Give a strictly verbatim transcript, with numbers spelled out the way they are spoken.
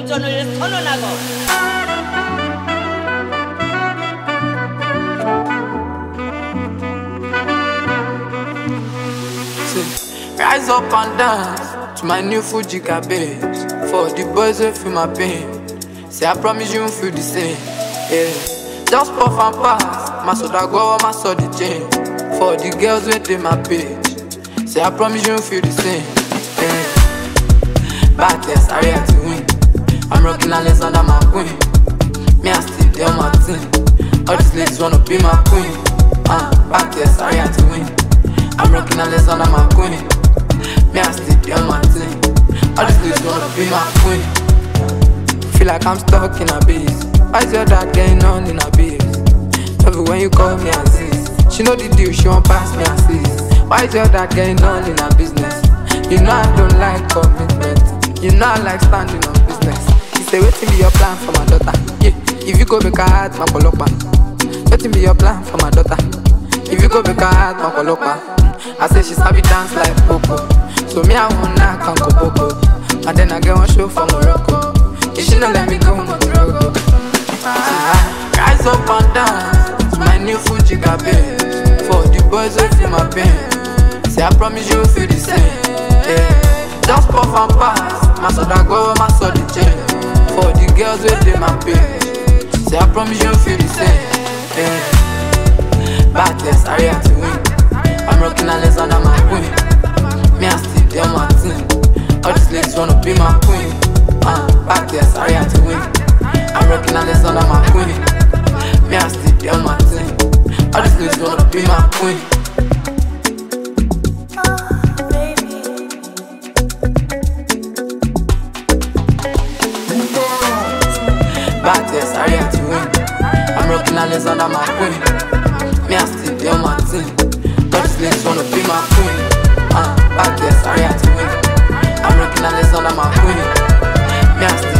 도전을 선언하고 rise up and dance to my new Fuji cabbage. For the boys who feel my pain, say I promise you won't feel the same. Yeah, just puff and pass, my soda go, my soda chain. For the girls who take my page, say I promise you won't feel the same. Yeah, back yes, I react to win. I'm rocking Alexander my queen. Me I still there my team. All these ladies wanna be my queen. Uh, back yes, I react to win. I'm rocking Alexander my queen. Me I still there my team. All these ladies wanna be my queen. Feel like I'm stuck in a biz. Why is your dad getting on in a biz? Love it when you call me Aziz. She know the deal, she won't pass me Aziz. Why is your dad getting on in a business? You know I don't like commitment. You know I like standing on business. He say wetin be your plan for my daughter? Yeah, if you go make her heart my polopa. Wetin be your plan for my daughter? If you go make her heart my polopa. I say she sabi dance like Popo. So me I want knock and go Popo. And then I get one show for Morocco. You should not let me go Morocco. Ah, rise up and dance to my new Fuji cabbage. For the boys who feel my pain, say I promise you will feel the same. Yeah, just puff and pass, my soda go, my soda chain. For the girls who take my page, say I promise you will feel the same. Yeah, back yes, I react to win. I'm rocking Alexander my queen. Me I still there my team. All these ladies wanna be my queen. Uh, back yes, I react to win. I'm rocking Alexander my queen. Me I still there my team. All these ladies wanna be my queen. Back yes, I react to win. I'm rocking Alexander my queen. Me I still there my team. All these ladies wanna be my queen. Uh, back yes, I react to win. I'm rocking Alexander my queen. Me I still